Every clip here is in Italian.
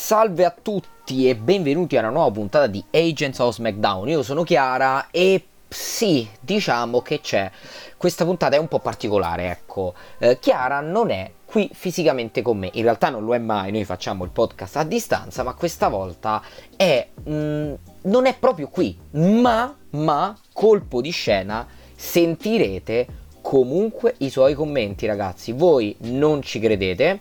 Salve a tutti e benvenuti a una nuova puntata di Agents of SmackDown. Io sono Chiara e sì, diciamo che questa puntata è un po' particolare, ecco. Chiara non è qui fisicamente con me, in realtà non lo è mai, noi facciamo il podcast a distanza, ma questa volta non è proprio qui, ma colpo di scena sentirete comunque i suoi commenti, ragazzi. Voi non ci credete,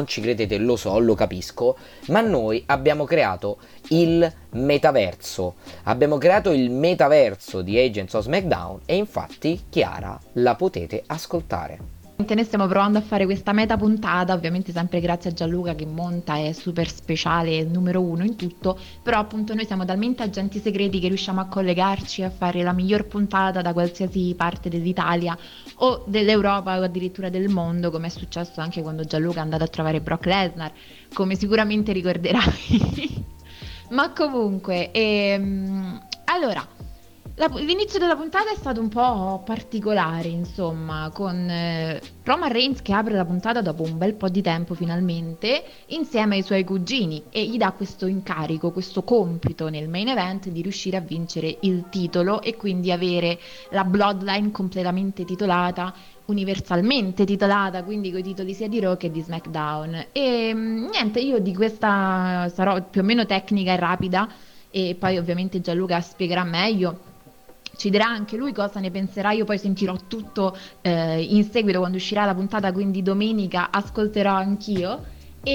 lo so, lo capisco, ma noi abbiamo creato il metaverso. Abbiamo creato il metaverso di Agents of SmackDown e infatti Chiara la potete ascoltare. Noi stiamo provando a fare questa meta puntata, ovviamente sempre grazie a Gianluca che monta, è super speciale, numero uno in tutto, però appunto noi siamo talmente agenti segreti che riusciamo a collegarci e a fare la miglior puntata da qualsiasi parte dell'Italia o dell'Europa o addirittura del mondo, come è successo anche quando Gianluca è andato a trovare Brock Lesnar, come sicuramente ricorderai. Ma comunque, allora... L'inizio della puntata è stato un po' particolare, insomma, con Roman Reigns che apre la puntata dopo un bel po' di tempo finalmente, insieme ai suoi cugini, e gli dà questo incarico, questo compito nel main event di riuscire a vincere il titolo e quindi avere la Bloodline completamente titolata, universalmente titolata, quindi con i titoli sia di Raw che di SmackDown. E niente, io di questa sarò più o meno tecnica e rapida, e poi ovviamente Gianluca spiegherà meglio, ci dirà anche lui cosa ne penserà. Io poi sentirò tutto in seguito quando uscirà la puntata, quindi domenica ascolterò anch'io.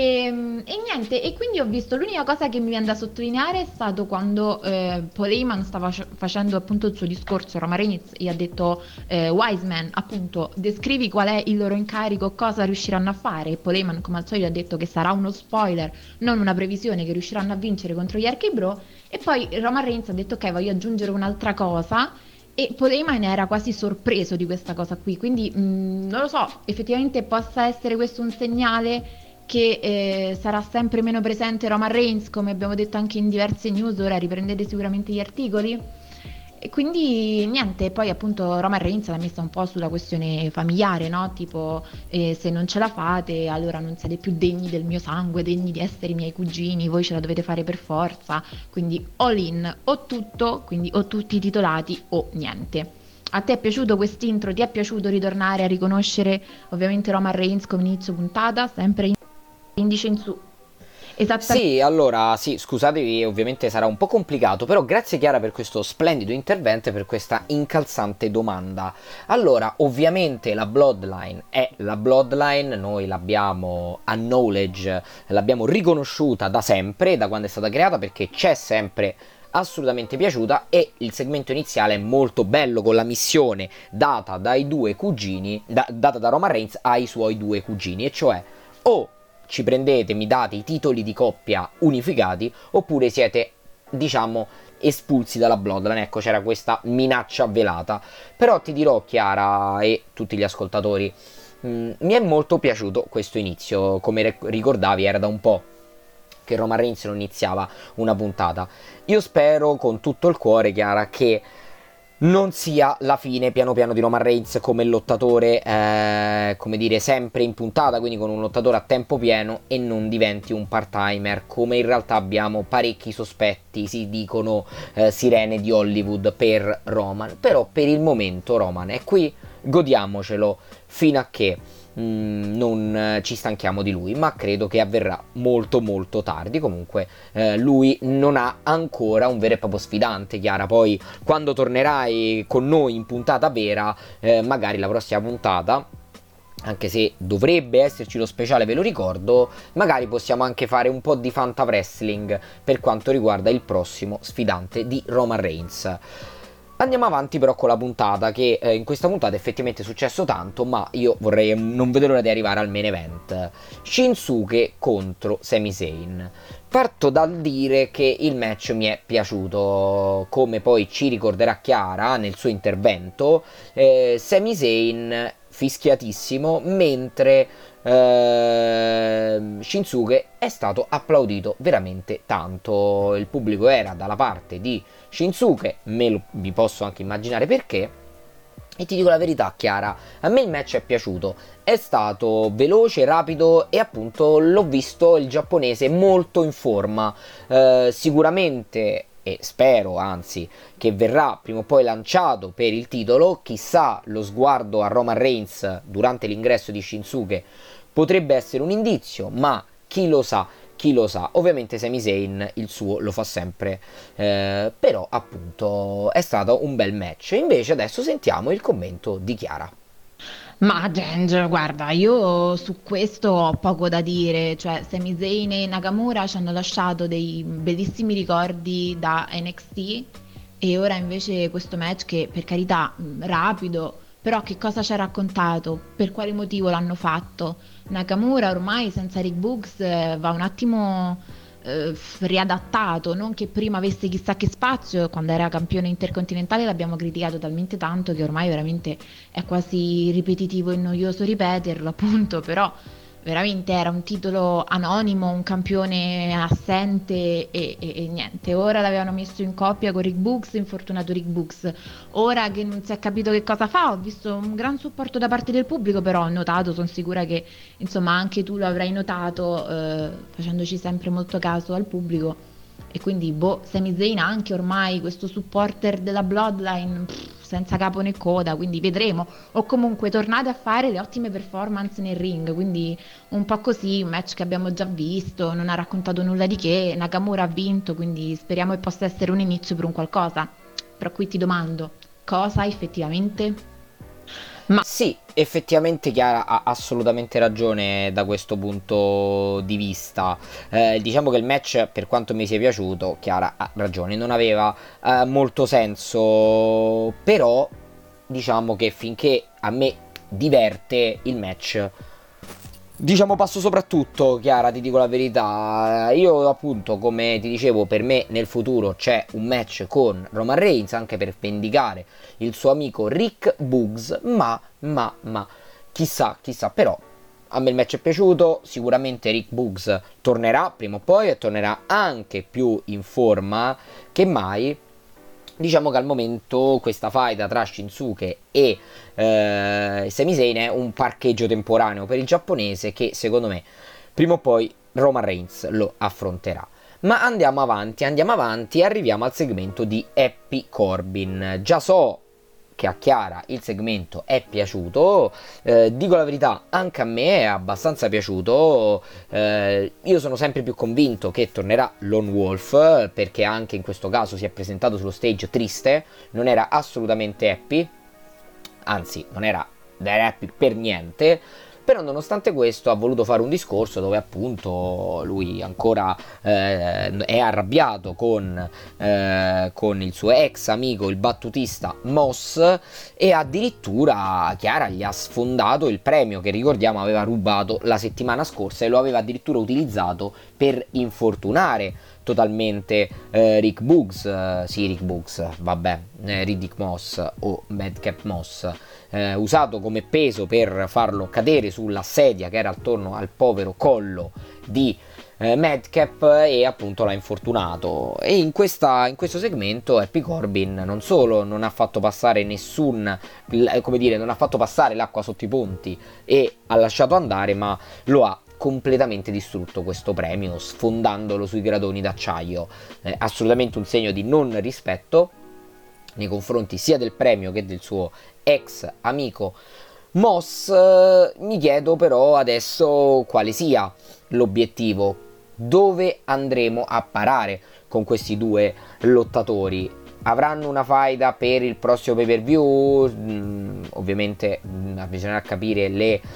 E niente, e quindi ho visto, l'unica cosa che mi viene da sottolineare è stato quando Paul Heyman stava facendo appunto il suo discorso, Roman Reigns gli ha detto Wiseman, appunto, descrivi qual è il loro incarico, cosa riusciranno a fare, e Paul Heyman come al solito ha detto che sarà uno spoiler, non una previsione, che riusciranno a vincere contro gli Archi Bro. E poi Roman Reigns ha detto ok, voglio aggiungere un'altra cosa, e Paul Heyman era quasi sorpreso di questa cosa qui, quindi non lo so, effettivamente possa essere questo un segnale che sarà sempre meno presente Roman Reigns, come abbiamo detto anche in diverse news, ora riprendete sicuramente gli articoli. E quindi niente, poi appunto Roman Reigns l'ha messa un po' sulla questione familiare, no? Tipo, se non ce la fate, allora non siete più degni del mio sangue, degni di essere i miei cugini, voi ce la dovete fare per forza. Quindi all in, o tutto, quindi o tutti titolati o niente. A te è piaciuto quest'intro? Ti è piaciuto ritornare a riconoscere ovviamente Roman Reigns come inizio puntata? Sempre indice in su. Esattamente. Sì, allora, sì, scusatevi, ovviamente sarà un po' complicato, però grazie Chiara per questo splendido intervento e per questa incalzante domanda. Allora, ovviamente la Bloodline è la Bloodline, noi l'abbiamo acknowledge, l'abbiamo riconosciuta da sempre, da quando è stata creata, perché c'è sempre assolutamente piaciuta, e il segmento iniziale è molto bello con la missione data dai due cugini, data da Roman Reigns ai suoi due cugini, e cioè o ci prendete, mi date i titoli di coppia unificati, oppure siete, diciamo, espulsi dalla Bloodline. Ecco, c'era questa minaccia velata. Però ti dirò, Chiara e tutti gli ascoltatori, mi è molto piaciuto questo inizio. Come ricordavi, era da un po' che Roman Reigns non iniziava una puntata. Io spero con tutto il cuore, Chiara, che non sia la fine piano piano di Roman Reigns come lottatore, come dire, sempre in puntata, quindi con un lottatore a tempo pieno, e non diventi un part-timer, come in realtà abbiamo parecchi sospetti, si dicono sirene di Hollywood per Roman. Però per il momento Roman è qui, godiamocelo fino a che non ci stanchiamo di lui, ma credo che avverrà molto molto tardi. Comunque lui non ha ancora un vero e proprio sfidante, Chiara. Poi quando tornerai con noi in puntata vera, magari la prossima puntata, anche se dovrebbe esserci lo speciale, ve lo ricordo, magari possiamo anche fare un po' di Fanta Wrestling per quanto riguarda il prossimo sfidante di Roman Reigns. Andiamo avanti però con la puntata, che in questa puntata effettivamente è successo tanto, ma io non vedo l'ora di arrivare al main event. Shinsuke contro Sami Zayn. Parto dal dire che il match mi è piaciuto, come poi ci ricorderà Chiara nel suo intervento. Sami Zayn fischiatissimo, mentre Shinsuke è stato applaudito veramente tanto. Il pubblico era dalla parte di Shinsuke, vi posso anche immaginare perché. E ti dico la verità, Chiara, a me il match è piaciuto, è stato veloce, rapido e appunto l'ho visto il giapponese molto in forma. Sicuramente, e spero anzi, che verrà prima o poi lanciato per il titolo. Chissà, lo sguardo a Roman Reigns durante l'ingresso di Shinsuke potrebbe essere un indizio, ma chi lo sa, chi lo sa. Ovviamente Sami Zayn il suo lo fa sempre, però appunto è stato un bel match. Invece adesso sentiamo il commento di Chiara. Ma Ginger, guarda, io su questo ho poco da dire, cioè Sami Zayn e Nakamura ci hanno lasciato dei bellissimi ricordi da NXT e ora invece questo match che per carità rapido, però che cosa ci ha raccontato? Per quale motivo l'hanno fatto? Nakamura ormai senza Rick Books va un attimo riadattato, non che prima avesse chissà che spazio, quando era campione intercontinentale l'abbiamo criticato talmente tanto che ormai veramente è quasi ripetitivo e noioso ripeterlo, appunto, però veramente era un titolo anonimo, un campione assente e niente. Ora l'avevano messo in coppia con Rick Books, infortunato Rick Books. Ora che non si è capito che cosa fa, ho visto un gran supporto da parte del pubblico, però ho notato, sono sicura che insomma anche tu lo avrai notato, facendoci sempre molto caso al pubblico. E quindi, boh, Sami Zayn ha anche ormai questo supporter della Bloodline senza capo né coda, quindi vedremo. O comunque tornate a fare le ottime performance nel ring, quindi un po' così, un match che abbiamo già visto, non ha raccontato nulla di che, Nakamura ha vinto, quindi speriamo che possa essere un inizio per un qualcosa. Però qui ti domando, cosa effettivamente? Ma Sì, effettivamente Chiara ha assolutamente ragione da questo punto di vista. Diciamo che il match, per quanto mi sia piaciuto, Chiara ha ragione, non aveva molto senso, però diciamo che finché a me diverte il match, diciamo passo soprattutto, Chiara, ti dico la verità. Io appunto, come ti dicevo, per me nel futuro c'è un match con Roman Reigns, anche per vendicare il suo amico Rick Boogs, ma chissà, chissà, però a me il match è piaciuto. Sicuramente Rick Boogs tornerà prima o poi e tornerà anche più in forma che mai. Diciamo che al momento questa faida tra Shinsuke e Sami Zayn è un parcheggio temporaneo per il giapponese, che secondo me prima o poi Roman Reigns lo affronterà. Ma andiamo avanti e arriviamo al segmento di Happy Corbin. Già so che a Chiara il segmento è piaciuto, dico la verità, anche a me è abbastanza piaciuto. Io sono sempre più convinto che tornerà Lone Wolf, perché anche in questo caso si è presentato sullo stage triste, non era assolutamente happy, anzi non era happy per niente. Però nonostante questo ha voluto fare un discorso dove appunto lui ancora è arrabbiato con il suo ex amico, il battutista Moss, e addirittura Chiara gli ha sfondato il premio che, ricordiamo, aveva rubato la settimana scorsa, e lo aveva addirittura utilizzato per infortunare totalmente Rick Boogs, sì, Rick Boogs, vabbè, Riddick Moss o Madcap Moss, usato come peso per farlo cadere sulla sedia che era attorno al povero collo di Madcap, e appunto l'ha infortunato. E in questo segmento Happy Corbin non solo non ha fatto passare come dire, non ha fatto passare l'acqua sotto i ponti e ha lasciato andare, ma lo ha completamente distrutto questo premio, sfondandolo sui gradoni d'acciaio. Assolutamente un segno di non rispetto nei confronti sia del premio che del suo ex amico Moss. Mi chiedo però adesso quale sia l'obiettivo, dove andremo a parare con questi due lottatori. Avranno una faida per il prossimo pay per view? Ovviamente bisognerà capire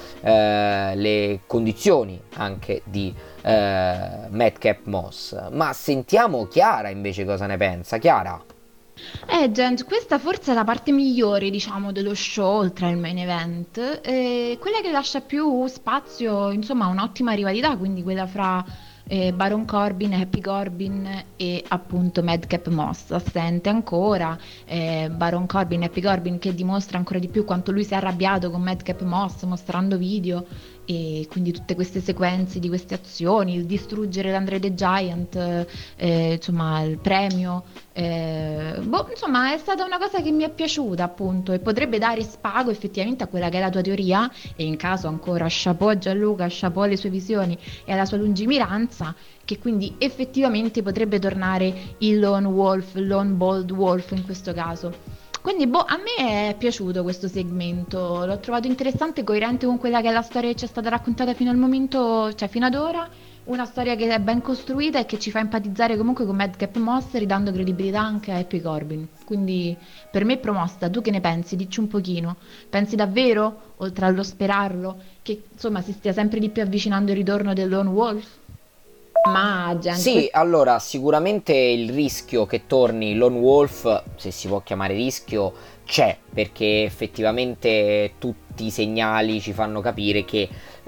le condizioni anche di Madcap Moss. Ma sentiamo Chiara invece cosa ne pensa. Chiara? Gent, questa forse è la parte migliore, diciamo, dello show, oltre al main event, quella che lascia più spazio, insomma, a un'ottima rivalità, quindi quella fra Baron Corbin, Happy Corbin e appunto Madcap Moss, assente ancora, Baron Corbin, Happy Corbin che dimostra ancora di più quanto lui si è arrabbiato con Madcap Moss, mostrando video e quindi tutte queste sequenze di queste azioni, il distruggere l'Andre the Giant, insomma il premio, boh, insomma è stata una cosa che mi è piaciuta appunto e potrebbe dare spago effettivamente a quella che è la tua teoria e in caso ancora chapeau a Gianluca, chapeau alle sue visioni e alla sua lungimiranza, che quindi effettivamente potrebbe tornare il lone wolf, il lone bold wolf in questo caso. Quindi, boh, a me è piaciuto questo segmento, l'ho trovato interessante e coerente con quella che è la storia che ci è stata raccontata fino al momento, cioè fino ad ora, una storia che è ben costruita e che ci fa empatizzare comunque con Madcap Moss, ridando credibilità anche a Happy Corbin. Quindi, per me è promossa, tu che ne pensi? Dici un pochino. Pensi davvero, oltre allo sperarlo, che insomma si stia sempre di più avvicinando il ritorno del Lone Wolf? Ma, Gen, Sì, allora sicuramente il rischio che torni Lone Wolf, se si può chiamare rischio, c'è, perché effettivamente tutti i segnali ci fanno capire che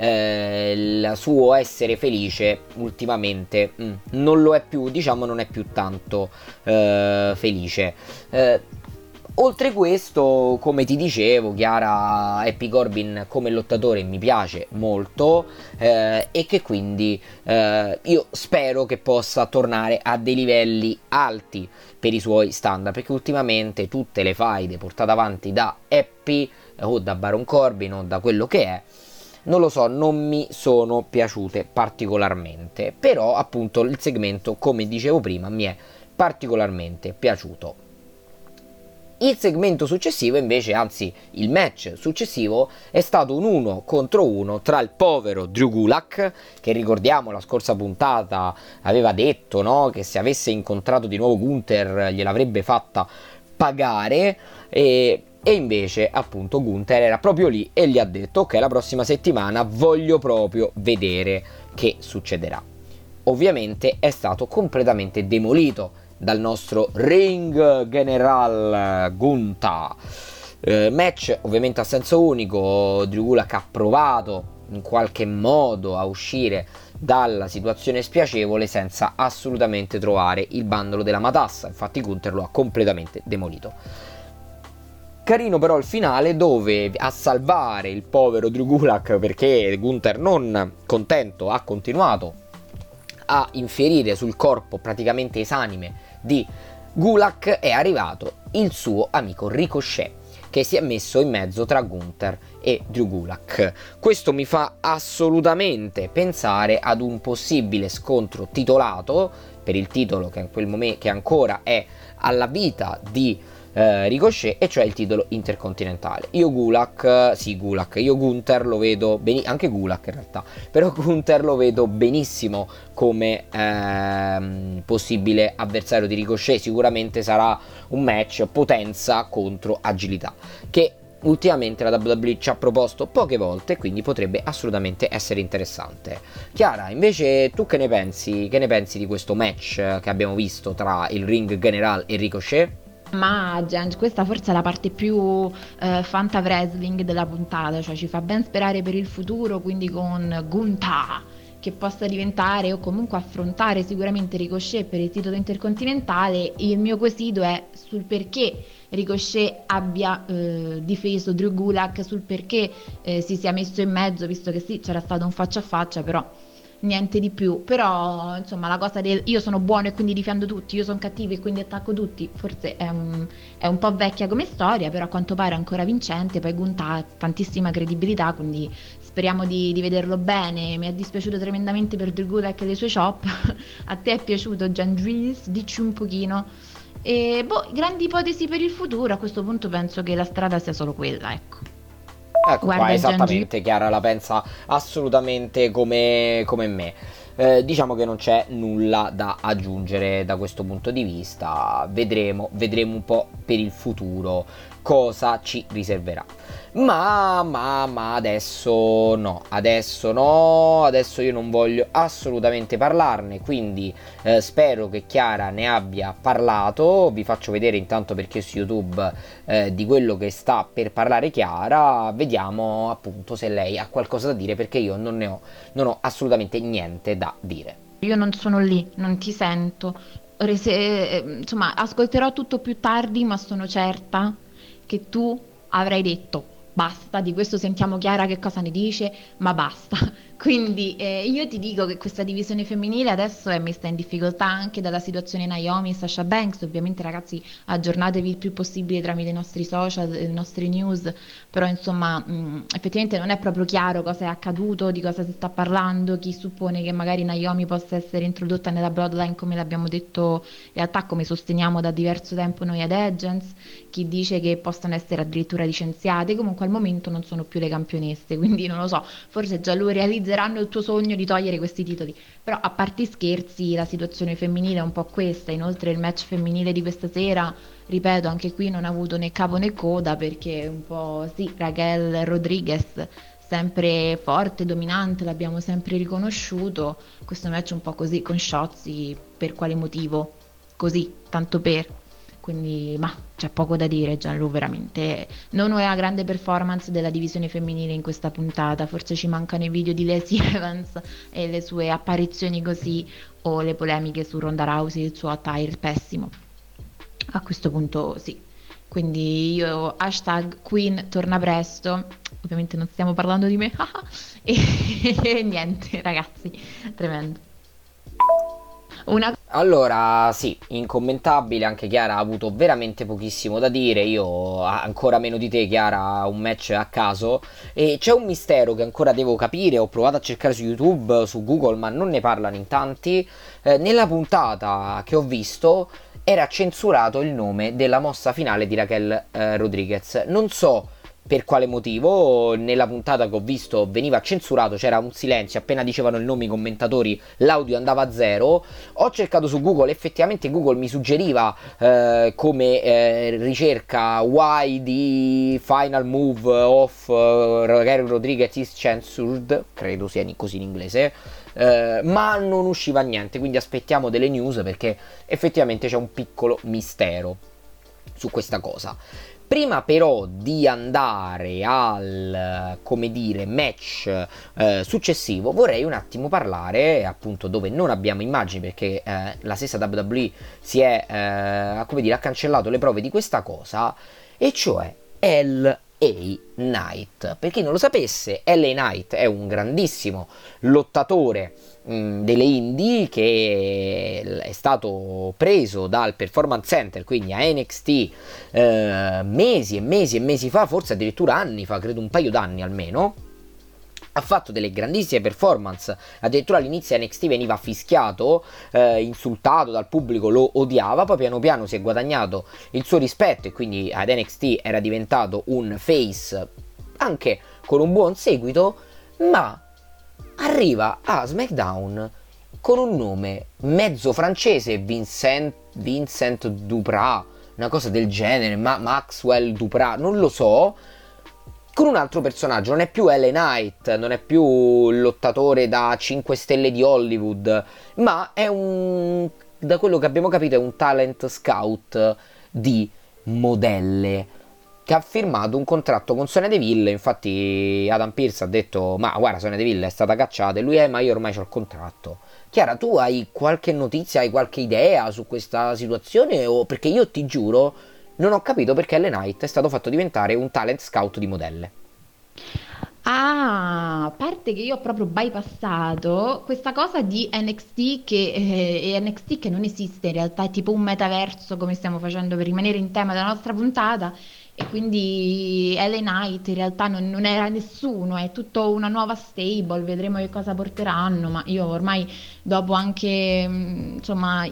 il suo essere felice ultimamente non lo è più, diciamo non è più tanto felice. Eh, Oltre questo, come ti dicevo, Chiara, Happy Corbin come lottatore mi piace molto, e che quindi io spero che possa tornare a dei livelli alti per i suoi standard, perché ultimamente tutte le faide portate avanti da Happy o da Baron Corbin o da quello che è, non lo so, non mi sono piaciute particolarmente, però appunto il segmento, come dicevo prima, mi è particolarmente piaciuto. Il segmento successivo invece, anzi il match successivo, è stato un 1 contro 1 tra il povero Drew Gulak, che ricordiamo la scorsa puntata aveva detto, no, che se avesse incontrato di nuovo Gunther gliel'avrebbe fatta pagare, e invece appunto Gunther era proprio lì e gli ha detto ok, la prossima settimana voglio proprio vedere che succederà. Ovviamente è stato completamente demolito dal nostro ring general Gunther. Match ovviamente a senso unico. Drew Gulak ha provato in qualche modo a uscire dalla situazione spiacevole senza assolutamente trovare il bandolo della matassa, infatti Gunther lo ha completamente demolito. Carino però il finale, dove a salvare il povero Drew Gulak, perché Gunther, non contento, ha continuato a infierire sul corpo praticamente esanime di Gulak, è arrivato il suo amico Ricochet, che si è messo in mezzo tra Gunther e Drew Gulak. Questo mi fa assolutamente pensare ad un possibile scontro titolato per il titolo che in quel momento, che ancora è alla vita di Ricochet, e cioè il titolo intercontinentale. Io Gunther lo vedo anche Gulak in realtà, però Gunther lo vedo benissimo come possibile avversario di Ricochet. Sicuramente sarà un match potenza contro agilità, che ultimamente la WWE ci ha proposto poche volte, quindi potrebbe assolutamente essere interessante. Chiara, invece tu che ne pensi? Che ne pensi di questo match che abbiamo visto tra il Ring General e Ricochet? Ma Gen, questa forse è la parte più fanta wrestling della puntata, cioè ci fa ben sperare per il futuro, quindi con Gunther che possa diventare o comunque affrontare sicuramente Ricochet per il titolo intercontinentale. Il mio quesito è sul perché Ricochet abbia difeso Drew Gulak, sul perché si sia messo in mezzo, visto che sì, c'era stato un faccia a faccia, però niente di più. Però insomma la cosa del io sono buono e quindi difendo tutti, io sono cattivo e quindi attacco tutti, forse è un po' vecchia come storia, però a quanto pare è ancora vincente. Poi Gunta ha tantissima credibilità, quindi speriamo di vederlo bene. Mi è dispiaciuto tremendamente per Drew Gulak e le sue chop. A te è piaciuto Jan Dries? Dici un pochino. E boh, grandi ipotesi per il futuro, a questo punto penso che la strada sia solo quella, ecco. Ecco qua, Guarda Giangi. esattamente, Chiara la pensa assolutamente come me. Diciamo che non c'è nulla da aggiungere da questo punto di vista. Vedremo un po' per il futuro cosa ci riserverà. Ma adesso no, adesso io non voglio assolutamente parlarne, quindi spero che Chiara ne abbia parlato. Vi faccio vedere intanto, perché su YouTube, di quello che sta per parlare Chiara. Vediamo appunto se lei ha qualcosa da dire, perché io non ho assolutamente niente da dire. Io non sono lì, non ti sento. Insomma, ascolterò tutto più tardi, ma sono certa che tu avrai detto basta, di questo sentiamo Chiara che cosa ne dice, ma basta. Quindi io ti dico che questa divisione femminile adesso è messa in difficoltà anche dalla situazione Naomi e Sasha Banks. Ovviamente ragazzi aggiornatevi il più possibile tramite i nostri social, le nostre news, però insomma effettivamente non è proprio chiaro cosa è accaduto, di cosa si sta parlando, chi suppone che magari Naomi possa essere introdotta nella Bloodline come l'abbiamo detto in realtà come sosteniamo da diverso tempo noi ad Agents, chi dice che possano essere addirittura licenziate, comunque al momento non sono più le campionesse, quindi non lo so, forse già loro realizzeranno il tuo sogno di togliere questi titoli, però a parte i scherzi la situazione femminile è un po' questa, inoltre il match femminile di questa sera, ripeto, anche qui non ha avuto né capo né coda perché un po' sì, Raquel Rodriguez sempre forte, dominante, l'abbiamo sempre riconosciuto, questo match è un po' così con Shotzi, per quale motivo? Così, tanto per. Quindi, ma c'è poco da dire, Gianlu, veramente. Non è una grande performance della divisione femminile in questa puntata. Forse ci mancano i video di Lacey Evans e le sue apparizioni così, o le polemiche su Ronda Rousey e il suo attire pessimo. A questo punto sì. Quindi io hashtag Queen torna presto. Ovviamente non stiamo parlando di me. E niente, ragazzi, tremendo. Una Allora, sì, incommentabile, anche Chiara ha avuto veramente pochissimo da dire, io ancora meno di te, Chiara, un match a caso, e c'è un mistero che ancora devo capire, ho provato a cercare su YouTube, su Google, ma non ne parlano in tanti. Nella puntata che ho visto era censurato il nome della mossa finale di Raquel Rodriguez, non so per quale motivo. Nella puntata che ho visto veniva censurato, c'era un silenzio, appena dicevano il nome i commentatori l'audio andava a zero. Ho cercato su Google, effettivamente Google mi suggeriva come ricerca why the final move of Raquel Rodriguez is censored, credo sia così in inglese. Ma non usciva niente, quindi aspettiamo delle news perché effettivamente c'è un piccolo mistero su questa cosa. Prima però di andare al, come dire, match successivo, vorrei un attimo parlare, appunto, dove non abbiamo immagini perché la stessa WWE si è, come dire, ha cancellato le prove di questa cosa, e cioè LA Knight. Per chi non lo sapesse, LA Knight è un grandissimo lottatore delle indie che è stato preso dal Performance Center, quindi a NXT, mesi e mesi e mesi fa, forse addirittura anni fa, credo un paio d'anni almeno. Ha fatto delle grandissime performance, addirittura all'inizio NXT veniva fischiato, insultato dal pubblico, lo odiava, poi piano piano si è guadagnato il suo rispetto e quindi ad NXT era diventato un face anche con un buon seguito, ma arriva a SmackDown con un nome mezzo francese, Vincent Duprat, una cosa del genere, Maxwell Duprat, non lo so, con un altro personaggio. Non è più LA Knight, non è più il lottatore da 5 stelle di Hollywood, ma è un, da quello che abbiamo capito, è un talent scout di modelle che ha firmato un contratto con Sonya Deville. Infatti Adam Pearce ha detto: ma guarda, Sonya Deville è stata cacciata, e lui ma io ormai ho il contratto. Chiara, tu hai qualche notizia, hai qualche idea su questa situazione? O perché io ti giuro non ho capito perché LA Knight è stato fatto diventare un talent scout di modelle. Ah, a parte che io ho proprio bypassato questa cosa di NXT e NXT che non esiste in realtà, è tipo un metaverso come stiamo facendo per rimanere in tema della nostra puntata e quindi LA Knight in realtà non era nessuno, è tutto una nuova stable, vedremo che cosa porteranno, ma io ormai dopo anche insomma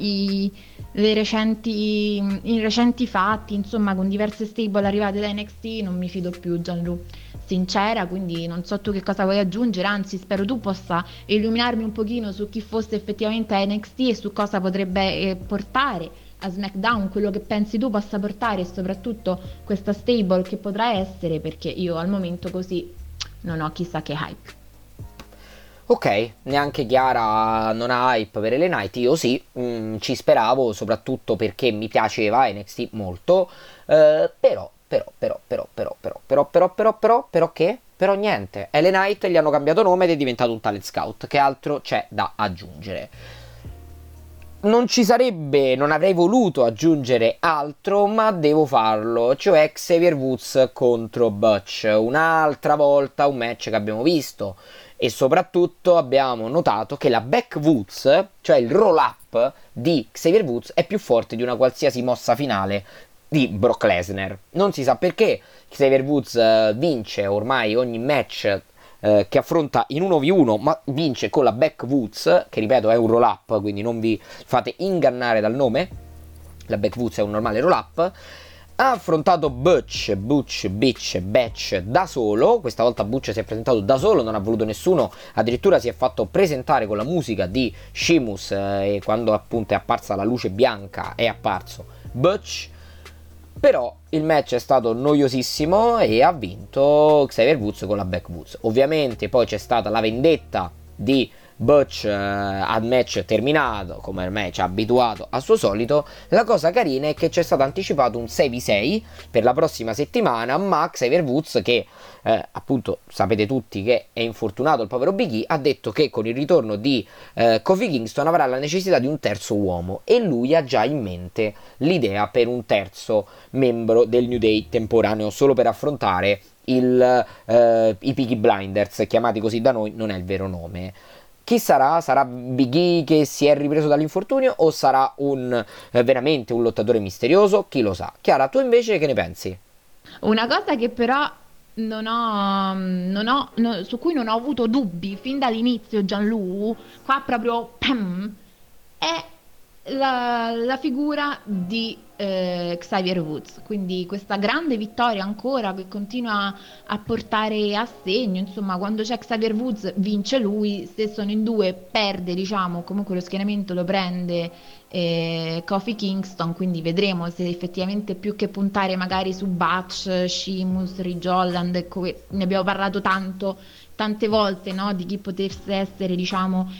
i recenti fatti, insomma con diverse stable arrivate da NXT non mi fido più Gianlu sincera, quindi non so tu che cosa vuoi aggiungere, anzi spero tu possa illuminarmi un pochino su chi fosse effettivamente a NXT e su cosa potrebbe portare a SmackDown, quello che pensi tu possa portare e soprattutto questa stable che potrà essere, perché io al momento così non ho chissà che hype. Ok, neanche Chiara non ha hype per LA Knight, io sì, ci speravo, soprattutto perché mi piaceva NXT molto, però che? Però niente, LA Knight gli hanno cambiato nome ed è diventato un talent scout, che altro c'è da aggiungere? non avrei voluto aggiungere altro, ma devo farlo, cioè Xavier Woods contro Butch, un'altra volta un match che abbiamo visto, e soprattutto abbiamo notato che la back Woods, cioè il roll up di Xavier Woods, è più forte di una qualsiasi mossa finale di Brock Lesnar. Non si sa perché Xavier Woods vince ormai ogni match che affronta in 1v1, ma vince con la back Woods, che ripeto è un roll up, quindi non vi fate ingannare dal nome. La back Woods è un normale roll up. Ha affrontato Batch da solo. Questa volta Butch si è presentato da solo, non ha voluto nessuno, addirittura si è fatto presentare con la musica di Sheamus, e quando appunto è apparsa la luce bianca è apparso Butch. Però il match è stato noiosissimo e ha vinto Xavier Woods con la back Woods. Ovviamente poi c'è stata la vendetta di Butch al match terminato, come ormai ci ha abituato al suo solito. La cosa carina è che c'è stato anticipato un 6v6 per la prossima settimana, ma Xavier Woods, che appunto sapete tutti che è infortunato il povero Big E, ha detto che con il ritorno di Kofi Kingston avrà la necessità di un terzo uomo, e lui ha già in mente l'idea per un terzo membro del New Day temporaneo, solo per affrontare i Peaky Blinders, chiamati così da noi, non è il vero nome. Chi sarà? Sarà Big E che si è ripreso dall'infortunio, o sarà veramente un lottatore misterioso? Chi lo sa. Chiara, tu invece che ne pensi? Una cosa che però su cui non ho avuto dubbi fin dall'inizio, Gianlu, qua proprio pam, è la figura di Xavier Woods, quindi questa grande vittoria ancora che continua a portare a segno, insomma, quando c'è Xavier Woods vince lui, se sono in due perde, diciamo, comunque lo schieramento lo prende Kofi Kingston, quindi vedremo se effettivamente più che puntare magari su Butch, Sheamus, Ridge Holland, ecco, ne abbiamo parlato tante volte, no, di chi potesse essere, diciamo,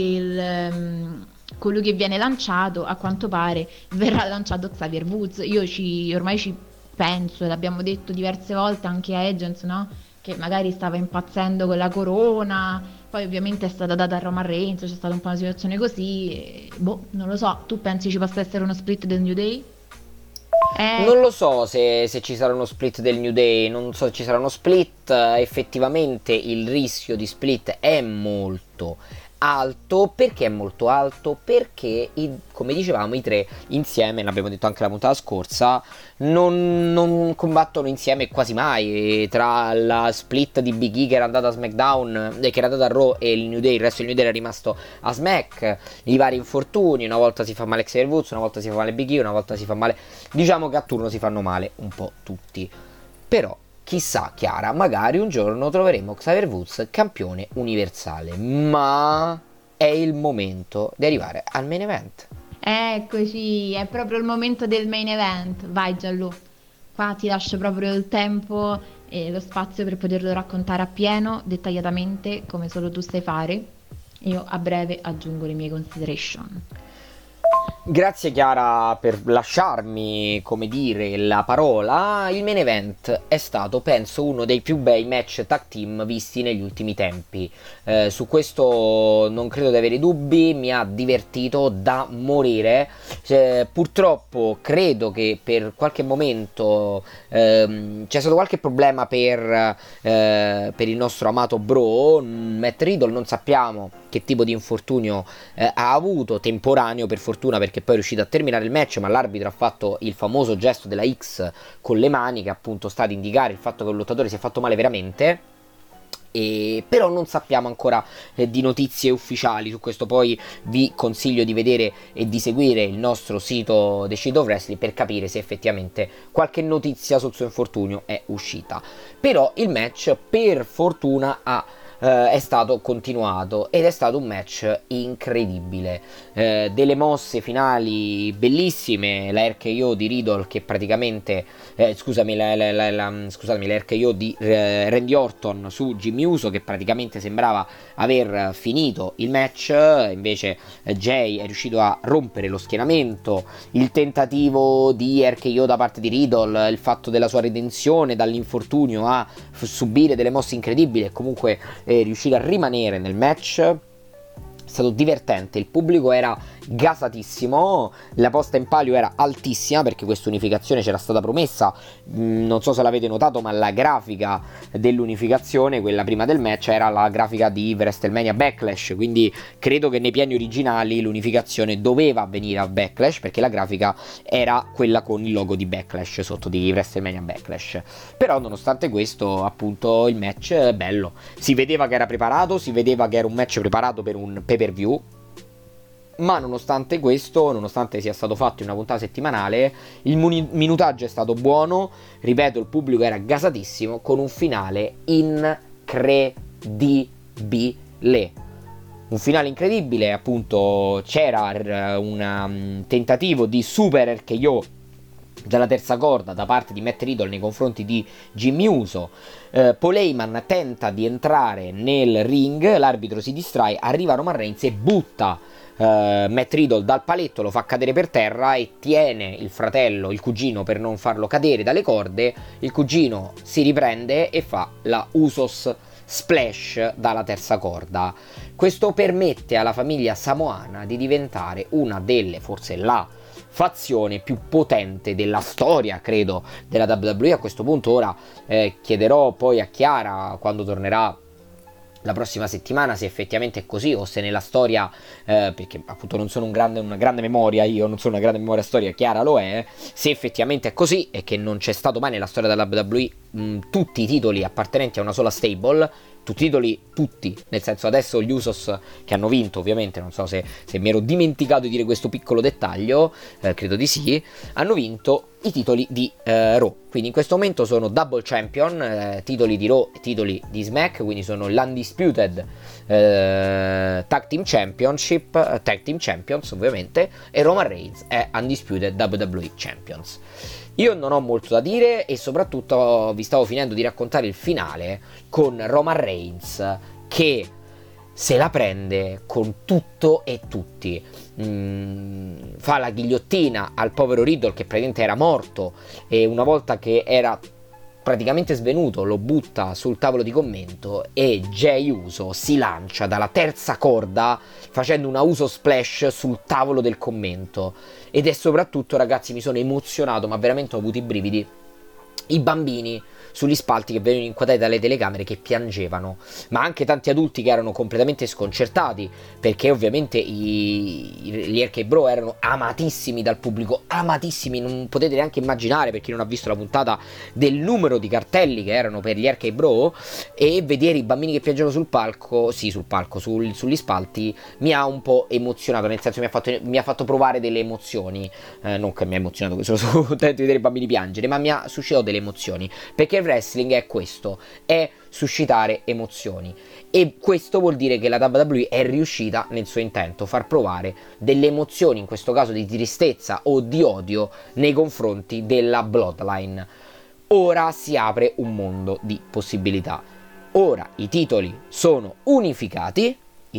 colui che viene lanciato. A quanto pare verrà lanciato Xavier Woods. Ormai ci penso, e l'abbiamo detto diverse volte anche a Agents, no? Che magari stava impazzendo con la corona, poi ovviamente è stata data a Roman Reigns, c'è stata un po' una situazione così, e, boh, non lo so, tu pensi ci possa essere uno split del New Day? Non lo so se ci sarà uno split del New Day, non so se ci sarà uno split, effettivamente il rischio di split è molto alto. Perché è molto alto? Perché, come dicevamo, i tre insieme, l'abbiamo detto anche la puntata scorsa, non combattono insieme quasi mai. Tra la split di Big E che era andata a SmackDown, che era andata a Raw, e il resto del New Day era rimasto a Smack, i vari infortuni, una volta si fa male Xavier Woods, una volta si fa male Big E, una volta si fa male, diciamo che a turno si fanno male un po' tutti. Però chissà, Chiara, magari un giorno troveremo Xavier Woods campione universale, ma è il momento di arrivare al main event. Eccoci, è proprio il momento del main event. Vai Gianlu, qua ti lascio proprio il tempo e lo spazio per poterlo raccontare appieno, dettagliatamente, come solo tu sai fare. Io a breve aggiungo le mie consideration. Grazie Chiara per lasciarmi, come dire, la parola. Il main event è stato, penso, uno dei più bei match tag team visti negli ultimi tempi. Su questo non credo di avere dubbi, mi ha divertito da morire. Purtroppo credo che per qualche momento c'è stato qualche problema per il nostro amato bro, Matt Riddle. Non sappiamo che tipo di infortunio ha avuto, temporaneo per fortuna, perché poi è riuscito a terminare il match, ma l'arbitro ha fatto il famoso gesto della X con le mani, che appunto sta ad indicare il fatto che il lottatore si è fatto male veramente. Però non sappiamo ancora di notizie ufficiali su questo. Poi vi consiglio di vedere e di seguire il nostro sito The Shit of Wrestling per capire se effettivamente qualche notizia sul suo infortunio è uscita. Però il match, per fortuna, è stato continuato ed è stato un match incredibile, delle mosse finali bellissime, la RKO di Riddle che praticamente scusami, la RKO di Randy Orton su Jimmy Uso, che praticamente sembrava aver finito il match, invece Jay è riuscito a rompere lo schienamento, il tentativo di RKO da parte di Riddle, il fatto della sua redenzione dall'infortunio a subire delle mosse incredibili e comunque riuscire a rimanere nel match. È stato divertente, il pubblico era gasatissimo. La posta in palio era altissima perché questa unificazione c'era stata promessa. Non so se l'avete notato, ma la grafica dell'unificazione, quella prima del match, era la grafica di WrestleMania Backlash, quindi credo che nei piani originali l'unificazione doveva avvenire a Backlash, perché la grafica era quella con il logo di Backlash sotto, di WrestleMania Backlash. Però nonostante questo, appunto, il match è bello, si vedeva che era preparato, si vedeva che era un match preparato per un pay-per-view. Ma nonostante questo, nonostante sia stato fatto in una puntata settimanale, il minutaggio è stato buono, ripeto, il pubblico era gasatissimo, con un finale incredibile. Un finale incredibile, appunto, c'era un tentativo di super RKO dalla terza corda da parte di Matt Riddle nei confronti di Jimmy Uso. Paul Heyman tenta di entrare nel ring, l'arbitro si distrae, arriva Roman Reigns e butta Matt Riddle dal paletto, lo fa cadere per terra e tiene il fratello, il cugino, per non farlo cadere dalle corde. Il cugino si riprende e fa la Usos Splash dalla terza corda. Questo permette alla famiglia samoana di diventare una delle, forse la fazione più potente della storia, credo, della WWE. A questo punto ora chiederò poi a Chiara, quando tornerà la prossima settimana, se effettivamente è così o se nella storia, perché appunto non sono una grande memoria, io non sono una grande memoria storia, Chiara lo è, se effettivamente è così e che non c'è stato mai nella storia della WWE tutti i titoli appartenenti a una sola stable, tutti i titoli, tutti, nel senso, adesso gli Usos che hanno vinto, ovviamente, non so se mi ero dimenticato di dire questo piccolo dettaglio, credo di sì, hanno vinto i titoli di Raw. Quindi in questo momento sono double champion, titoli di Raw e titoli di Smack, quindi sono l'Undisputed Tag Team Championship, Tag Team Champions ovviamente, e Roman Reigns è Undisputed WWE Champions. Io non ho molto da dire e soprattutto vi stavo finendo di raccontare il finale con Roman Reigns che se la prende con tutto e tutti. Fa la ghigliottina al povero Riddle che praticamente era morto e una volta che era praticamente svenuto lo butta sul tavolo di commento e Jey Uso si lancia dalla terza corda facendo una Uso Splash sul tavolo del commento. Ed è soprattutto, ragazzi, mi sono emozionato, ma veramente ho avuto i brividi, i bambini sugli spalti che venivano inquadrati dalle telecamere che piangevano, ma anche tanti adulti che erano completamente sconcertati, perché ovviamente gli RK Bro erano amatissimi dal pubblico, amatissimi, non potete neanche immaginare, per chi non ha visto la puntata, del numero di cartelli che erano per gli RK Bro, e vedere i bambini che piangevano sul palco, sugli spalti, mi ha un po' emozionato, nel senso mi ha fatto provare delle emozioni, non che mi ha emozionato, sono contento di vedere i bambini piangere, ma mi ha suscitato delle emozioni, perché il wrestling è questo, è suscitare emozioni, e questo vuol dire che la WWE è riuscita nel suo intento, far provare delle emozioni, in questo caso di tristezza o di odio nei confronti della Bloodline. Ora si apre un mondo di possibilità, ora i titoli sono unificati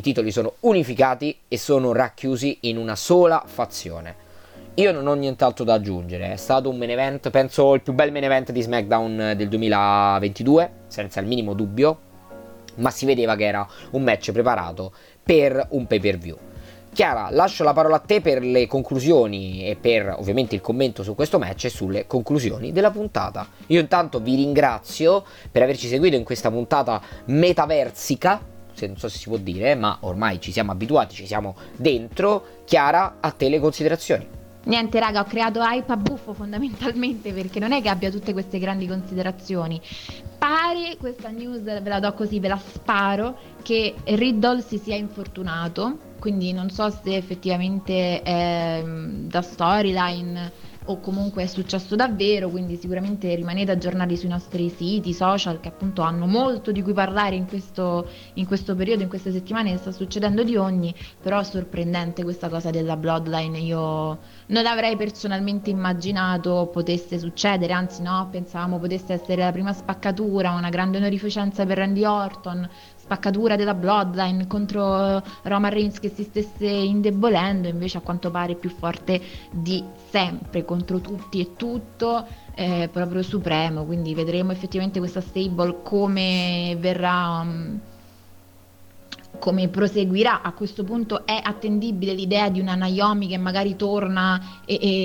e sono racchiusi in una sola fazione. Io non ho nient'altro da aggiungere, è stato un main event, penso il più bel main event di SmackDown del 2022, senza il minimo dubbio, ma si vedeva che era un match preparato per un pay-per-view. Chiara, lascio la parola a te per le conclusioni e per ovviamente il commento su questo match e sulle conclusioni della puntata. Io intanto vi ringrazio per averci seguito in questa puntata metaversica, non so se si può dire, ma ormai ci siamo abituati, ci siamo dentro. Chiara, a te le considerazioni. Niente raga, ho creato hype a buffo fondamentalmente, perché non è che abbia tutte queste grandi considerazioni. Pare, questa news ve la do così, ve la sparo, che Riddle si sia infortunato, quindi non so se effettivamente è da storyline o comunque è successo davvero, quindi sicuramente rimanete aggiornati sui nostri siti social, che appunto hanno molto di cui parlare in questo periodo, in queste settimane sta succedendo di ogni. Però è sorprendente questa cosa della Bloodline, io non avrei personalmente immaginato potesse succedere, anzi no, pensavamo potesse essere la prima spaccatura, una grande onorificenza per Randy Orton, spaccatura della Bloodline contro Roman Reigns che si stesse indebolendo, invece a quanto pare più forte di sempre, contro tutti e tutto, proprio supremo. Quindi vedremo effettivamente questa stable come verrà come proseguirà. A questo punto è attendibile l'idea di una Naomi che magari torna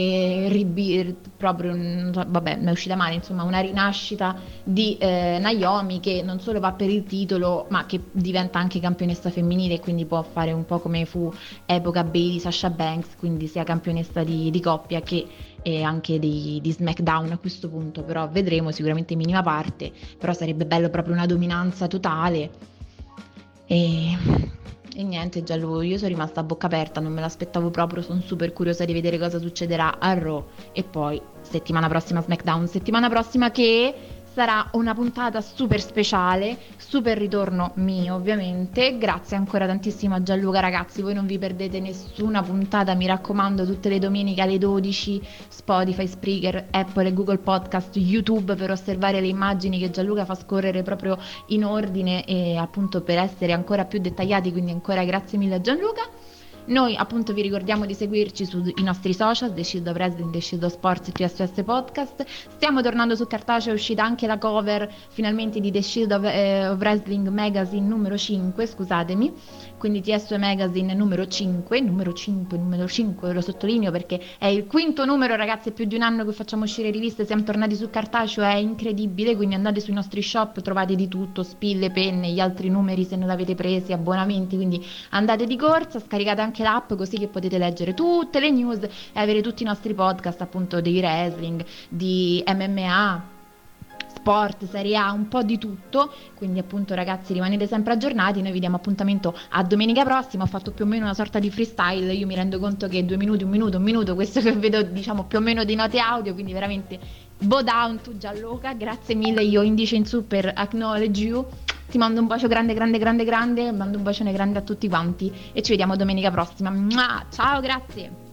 proprio, non so, vabbè, mi è uscita male, insomma, una rinascita di Naomi che non solo va per il titolo, ma che diventa anche campionessa femminile e quindi può fare un po' come fu epoca Bayley, Sasha Banks, quindi sia campionessa di coppia che anche di SmackDown a questo punto, però vedremo, sicuramente in minima parte, però sarebbe bello proprio una dominanza totale. E, e niente, Giallo, io sono rimasta a bocca aperta, non me l'aspettavo proprio, sono super curiosa di vedere cosa succederà a Raw e poi settimana prossima SmackDown, settimana prossima che sarà una puntata super speciale, super ritorno mio ovviamente. Grazie ancora tantissimo a Gianluca, ragazzi, voi non vi perdete nessuna puntata, mi raccomando, tutte le domeniche alle 12, Spotify, Spreaker, Apple e Google Podcast, YouTube, per osservare le immagini che Gianluca fa scorrere proprio in ordine e appunto per essere ancora più dettagliati, quindi ancora grazie mille a Gianluca. Noi appunto vi ricordiamo di seguirci sui nostri social, The Shield of Wrestling, The Shield of Sports e TSS Podcast. Stiamo tornando su cartaceo, è uscita anche la cover finalmente di The Shield of Wrestling Magazine numero 5, scusatemi, quindi TSS Magazine numero 5, numero 5, lo sottolineo perché è il quinto numero, ragazzi, è più di un anno che facciamo uscire riviste, siamo tornati su cartaceo, è incredibile, quindi andate sui nostri shop, trovate di tutto, spille, penne, gli altri numeri se non l'avete presi, abbonamenti, quindi andate di corsa, scaricate anche l'app così che potete leggere tutte le news e avere tutti i nostri podcast appunto di wrestling, di MMA, sport, Serie A, un po' di tutto, quindi appunto ragazzi rimanete sempre aggiornati, noi vi diamo appuntamento a domenica prossima, ho fatto più o meno una sorta di freestyle, io mi rendo conto che 2 minuti, un minuto, questo che vedo diciamo più o meno di note audio, quindi veramente bow down tu Gianluca, grazie mille, io indice in su per acknowledge you. Ti mando un bacio grande, mando un bacione grande a tutti quanti e ci vediamo domenica prossima. Mua! Ciao, grazie!